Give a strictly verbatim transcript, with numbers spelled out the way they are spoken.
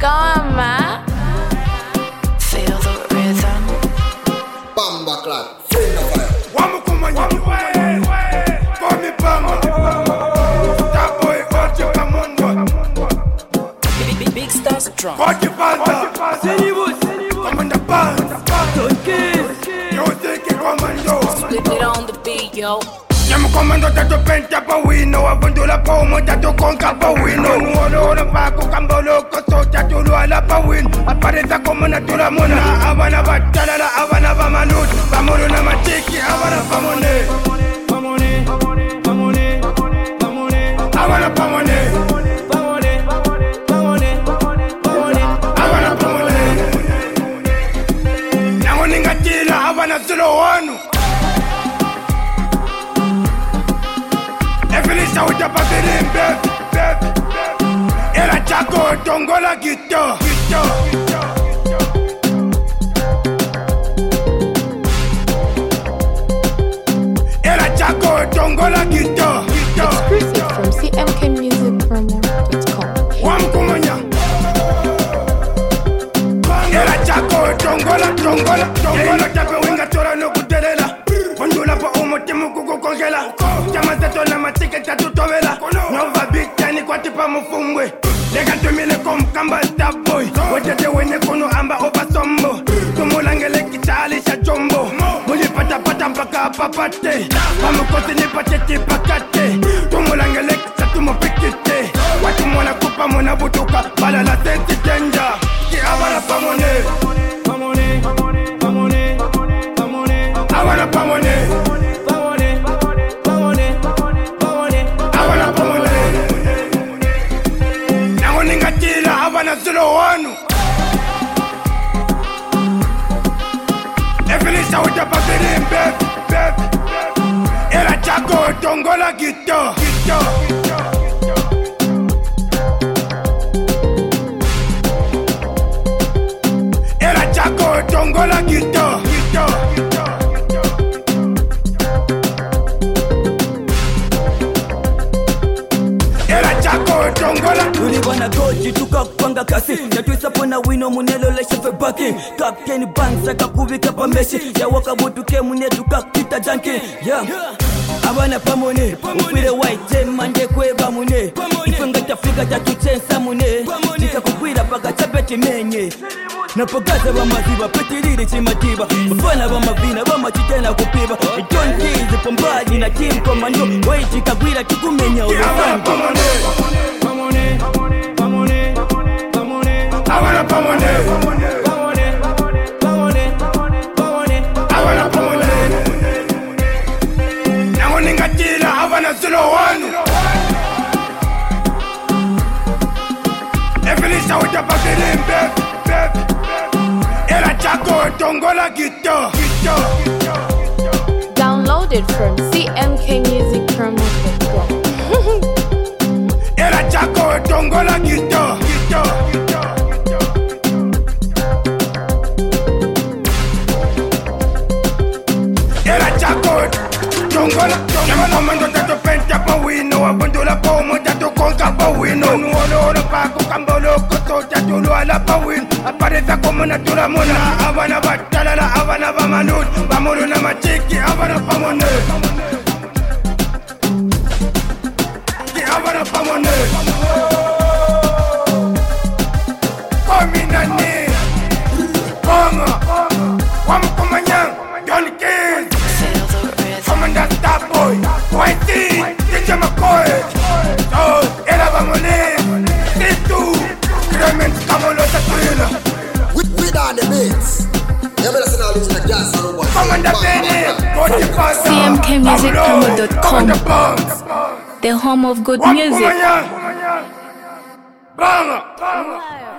going, man? Feel the rhythm. Bamba clap, feel the fire. Wamo kumanya, call me Bamba. That boy, got you come on, Big, big, big stars drum. got you Bamba. Come on the band. You think you commando. Split it on the beat, yo. Siamo comando tato penta pa wino. Abondo la pomo tato conca pa wino. Nuolo la paco cambolo coso tato lo ala pa win. Aparenta como natura mona. Habana batala la habana va malut. Vamos una machiki, habana pamone. Pamone, pamone, pamone. Habana pamone. Pamone, pamone, pamone. Habana pamone. Nango ningatila habana solo wanu. Evelisa with the battery, bed, bed, era chaco, tongola, guitar, guitar. Era chaco, tongola, guitar, guitar. Exclusive from c m k music promo dot com. Wam kumanya. Era chaco, tongola, tongola, tongola. Chape winga tora no kuterela. Kondula pa umotimu kuku kongela. Chama zeto na matike tatu tovela. Nova big tani kwa tipa mufungwe. Lega tumile kom kamba star boy. Wetete wene kono amba oba sombo. Tumulangele kichali sha jombo. Muli pata pata mpaka papate. Pamukosi ni pateti pakate. Tumulangele kichatu mopikite. Watu mwana kupa mwana butuka. Bala la senti tenja. Ki abara pamone. Pamone, pamone, pamone. Abara pamone. Pamone, pamone, pamone. Abara pamone. Nango ningatila abana solo wanu. Evelisa with the battery, bed, bed. Era chaco, tongola, guitar, guitar. Era chaco, tongola, guitar, guitar. Era chaco, tongola. Ulibana goji tukakwanga kasi yatwisa pona wino munelo leshefe baki kapteni bansa kakubika pameshi yawoka butuke munetu kakita janki yeah. Abana pamone ufire white mande kweba mune ifenga tafika tatuchensa mune tika kukwira paka chapeti menye napagaza bamaziba petiriri chimatiba mfana bamavina bamachitena kupiba John Keys pombaji na team commando waiti kagwira tukumenya urafani Pamone, pamone, pamone, pamone. Abana pamone, pamone, pamone, pamone. Abana pamone. Nango ningatila abana solo wanu. Evelisa with the battery, bed, bed. Era chaco, tongola, guitar, guitar. Downloaded from c m k music promo dot com. Era chaco, tongola, guitar, guitar. Era chaco, tongola, tongola. Comando tato penta pa wino. Abondo la pomo tato conca pa wino. Nuolo la paco cambolo coso tato lo ala pa win. Apareza como natura mona. Habana batala la habana va malut. Vamos una machiki, habana pamone. Ki habana pamone. Kominani, Konga, Wam Kumanyang, John Keys, Feel the rhythm. Commander Star Boy, Whitey, D J McCoy, So, Era Bamone, Titu, Clement, Kamolo Tatuila, With, with all the beats. You better send all this in the gas and watch. Commander Benny, Forty Pasta, c m k music promo dot com. Commander Bongs, The home of good Wam music. Kumanyang, Banga, Banga.